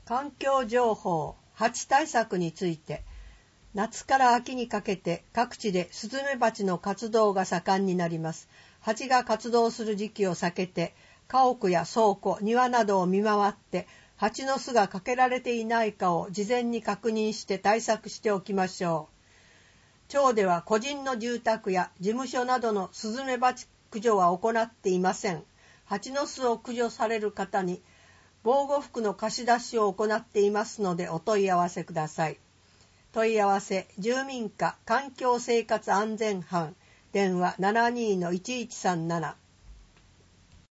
環境情報、蜂対策について。夏から秋にかけて各地でスズメバチの活動が盛んになります。蜂が活動する時期を避けて、家屋や倉庫、庭などを見回って、蜂の巣がかけられていないかを事前に確認して対策しておきましょう。町では個人の住宅や事務所などのスズメバチ駆除は行っていません。蜂の巣を駆除される方に防護服の貸し出しを行っていますのでお問い合わせください。問い合わせ、住民課環境生活安全班、電話 72-1137